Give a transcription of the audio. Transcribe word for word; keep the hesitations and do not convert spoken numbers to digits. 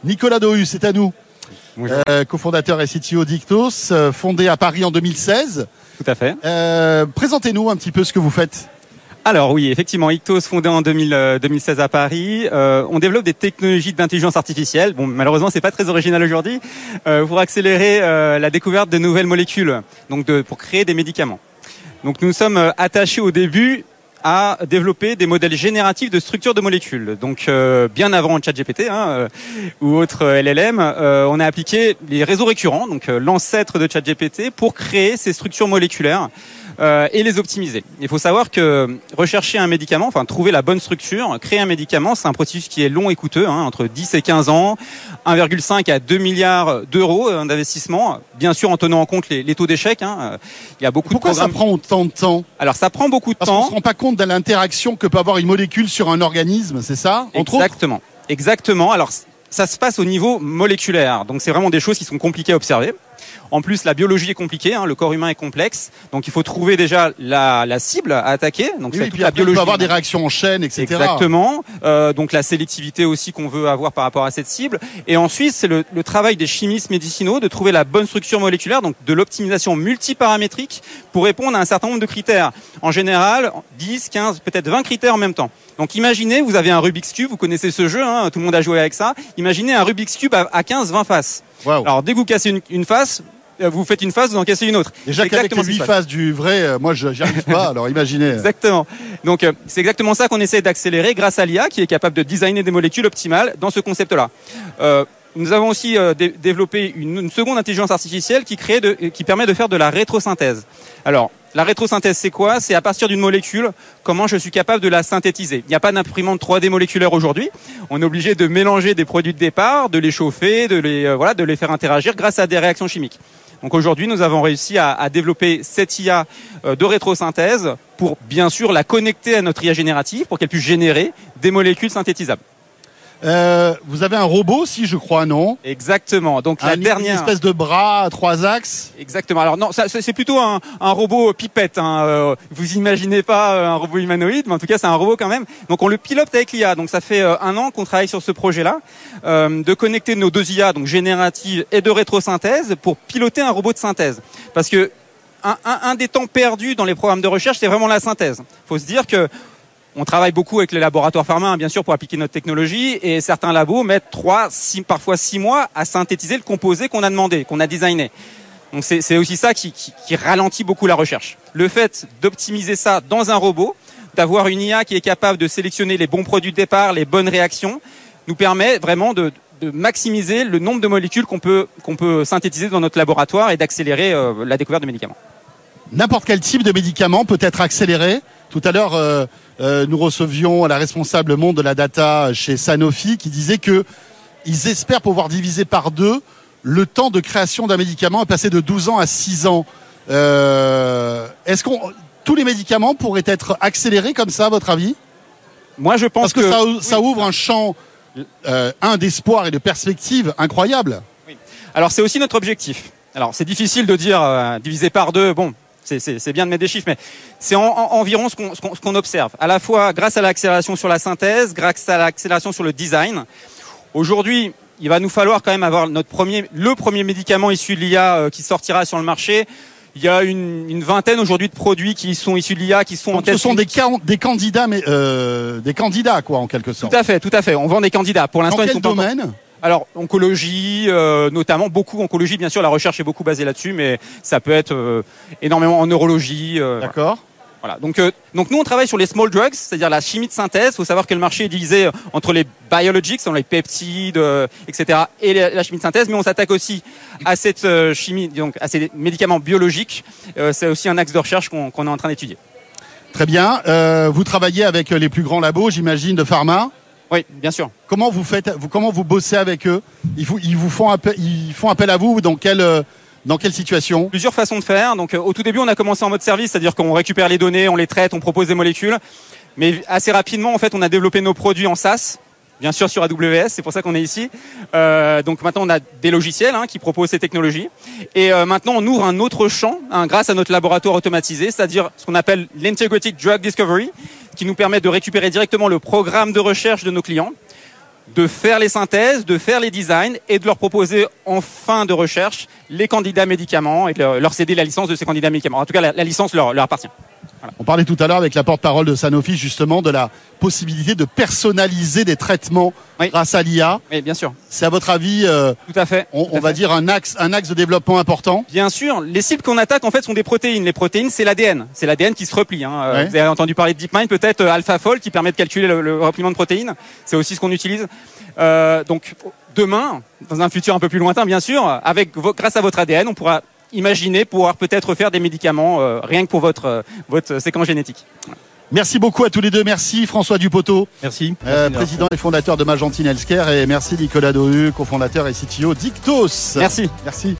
Nicolas Dohu, c'est à nous. Euh, cofondateur et C T O d'Ictos, euh, fondé à Paris en deux mille seize. Tout à fait. Euh, présentez-nous un petit peu ce que vous faites. Alors oui, effectivement, Ictos, fondé en deux mille, euh, deux mille seize à Paris. Euh, on développe des technologies d'intelligence artificielle. Bon, malheureusement, c'est pas très original aujourd'hui. Euh, pour accélérer euh, la découverte de nouvelles molécules, donc de, pour créer des médicaments. Donc nous sommes attachés au début à développer des modèles génératifs de structure de molécules. Donc euh, bien avant ChatGPT hein, euh, ou autre L L M, euh, on a appliqué les réseaux récurrents, donc euh, l'ancêtre de ChatGPT, pour créer ces structures moléculaires euh, et les optimiser. Il faut savoir que rechercher un médicament, enfin trouver la bonne structure, créer un médicament, c'est un processus qui est long et coûteux, hein, entre dix et quinze ans, un virgule cinq à deux milliards d'euros d'investissement, bien sûr en tenant en compte les, les taux d'échec. Hein. Il y a beaucoup Pourquoi de programmes. ça prend autant de temps? Alors ça prend beaucoup de Parce temps. qu'on se rend pas compte de l'interaction que peut avoir une molécule sur un organisme, c'est ça, entre Exactement. autres Exactement. Alors ça se passe au niveau moléculaire, donc c'est vraiment des choses qui sont compliquées à observer. En plus, la biologie est compliquée, hein, le corps humain est complexe, donc il faut trouver déjà la, la cible à attaquer. Donc oui, c'est et toute puis la après, biologie. on peut avoir des réactions en chaîne, et cetera. Exactement. Euh, donc la sélectivité aussi qu'on veut avoir par rapport à cette cible. Et ensuite, c'est le, le travail des chimistes médicinaux de trouver la bonne structure moléculaire, donc de l'optimisation multiparamétrique pour répondre à un certain nombre de critères. En général, dix, quinze, peut-être vingt critères en même temps. Donc imaginez, vous avez un Rubik's Cube, vous connaissez ce jeu, hein, tout le monde a joué avec ça. Imaginez un Rubik's Cube à quinze, vingt faces. Wow. Alors dès que vous cassez une, une face, vous faites une face, vous en cassez une autre. Déjà qu'avec les huit faces du vrai, euh, moi je n'y arrive pas, alors imaginez. Exactement. Donc euh, c'est exactement ça qu'on essaie d'accélérer grâce à l'I A qui est capable de designer des molécules optimales dans ce concept-là. Euh, nous avons aussi euh, dé- développé une, une seconde intelligence artificielle qui, crée de, qui permet de faire de la rétrosynthèse. Alors, la rétrosynthèse, c'est quoi? C'est à partir d'une molécule, comment je suis capable de la synthétiser. Il n'y a pas d'imprimante trois D moléculaire aujourd'hui. On est obligé de mélanger des produits de départ, de les chauffer, de les, euh, voilà, de les faire interagir grâce à des réactions chimiques. Donc aujourd'hui, nous avons réussi à, à développer cette I A de rétrosynthèse pour bien sûr la connecter à notre I A générative pour qu'elle puisse générer des molécules synthétisables. Euh, vous avez un robot aussi, je crois, non? Exactement. Donc un, la dernière une espèce de bras à trois axes. Exactement. Alors non, ça, c'est plutôt un, un robot pipette. Hein. Euh, vous imaginez pas un robot humanoïde, mais en tout cas c'est un robot quand même. Donc on le pilote avec l'I A. Donc ça fait euh, un an qu'on travaille sur ce projet-là, euh, de connecter nos deux I A, donc générative et de rétrosynthèse, pour piloter un robot de synthèse. Parce que un, un, un des temps perdus dans les programmes de recherche, c'est vraiment la synthèse. Il faut se dire que on travaille beaucoup avec les laboratoires pharma, hein, bien sûr, pour appliquer notre technologie, et certains labos mettent trois, six, parfois six mois à synthétiser le composé qu'on a demandé, qu'on a designé. Donc c'est, c'est aussi ça qui, qui, qui ralentit beaucoup la recherche. Le fait d'optimiser ça dans un robot, d'avoir une I A qui est capable de sélectionner les bons produits de départ, les bonnes réactions, nous permet vraiment de, de maximiser le nombre de molécules qu'on peut, qu'on peut synthétiser dans notre laboratoire et d'accélérer euh, la découverte de médicaments. N'importe quel type de médicament peut être accéléré. Tout à l'heure, euh, euh, nous recevions la responsable monde de la data chez Sanofi qui disait que ils espèrent pouvoir diviser par deux le temps de création d'un médicament et passer de douze ans à six ans. Euh, est-ce qu'on tous les médicaments pourraient être accélérés comme ça, à votre avis? Moi, je pense Parce que, que ça, ça oui. ouvre un champ, euh, un d'espoir et de perspective incroyable. Oui. Alors c'est aussi notre objectif. Alors c'est difficile de dire euh, diviser par deux. Bon. C'est, c'est, c'est bien de mettre des chiffres, mais c'est en, en, environ ce qu'on, ce, qu'on, ce qu'on observe. À la fois grâce à l'accélération sur la synthèse, grâce à l'accélération sur le design. Aujourd'hui, il va nous falloir quand même avoir notre premier, le premier médicament issu de l'I A euh, qui sortira sur le marché. Il y a une, une vingtaine aujourd'hui de produits qui sont issus de l'I A, qui sont Donc en test. Ce sont des, ca- des candidats, mais euh, des candidats quoi, en quelque sorte. Tout à fait, tout à fait. On vend des candidats. Pour l'instant, Dans ils quel sont pas domaine encore... Alors, oncologie, euh, notamment, beaucoup oncologie, bien sûr, la recherche est beaucoup basée là-dessus, mais ça peut être euh, énormément en neurologie. Euh, D'accord. Voilà. Donc, euh, donc nous, on travaille sur les small drugs, c'est-à-dire la chimie de synthèse. Il faut savoir que le marché est divisé entre les biologics, les peptides, euh, et cetera, et les, la chimie de synthèse, mais on s'attaque aussi à cette euh, chimie, donc à ces médicaments biologiques. Euh, c'est aussi un axe de recherche qu'on, qu'on est en train d'étudier. Très bien. Euh, vous travaillez avec les plus grands labos, j'imagine, de pharma. Oui, bien sûr. Comment vous faites, vous, comment vous bossez avec eux? Ils vous, ils vous font appel, ils font appel à vous dans quelle, dans quelle situation? Plusieurs façons de faire. Donc, euh, au tout début, on a commencé en mode service, c'est-à-dire qu'on récupère les données, on les traite, on propose des molécules. Mais assez rapidement, en fait, on a développé nos produits en SaaS. Bien sûr sur A W S, c'est pour ça qu'on est ici. Euh, donc maintenant on a des logiciels hein, qui proposent ces technologies. Et euh, maintenant on ouvre un autre champ hein, grâce à notre laboratoire automatisé, c'est-à-dire ce qu'on appelle l'Integrated Drug Discovery, qui nous permet de récupérer directement le programme de recherche de nos clients. de faire les synthèses, de faire les designs et de leur proposer en fin de recherche les candidats médicaments et de leur, leur céder la licence de ces candidats médicaments. En tout cas, la, la licence leur, leur appartient. Voilà. On parlait tout à l'heure avec la porte-parole de Sanofi justement de la possibilité de personnaliser des traitements oui. grâce à l'I A. Oui, bien sûr. C'est à votre avis, euh, tout à fait. on, tout à on va fait. dire un axe, un axe de développement important. Bien sûr. Les cibles qu'on attaque en fait sont des protéines. Les protéines, c'est l'A D N. C'est l'A D N qui se replie. Hein. Ouais. Vous avez entendu parler de DeepMind, peut-être euh, AlphaFold qui permet de calculer le, le repliement de protéines. C'est aussi ce qu'on utilise. Euh, donc demain, dans un futur un peu plus lointain, bien sûr, avec grâce à votre A D N, on pourra imaginer pouvoir peut-être faire des médicaments euh, rien que pour votre euh, votre séquence génétique. Voilà. Merci beaucoup à tous les deux. Merci François Dupoteau. Merci. Euh, président et fondateur de Magentine Healthcare, et merci Nicolas Dohu, cofondateur et C T O d'Ictos. Merci. Merci.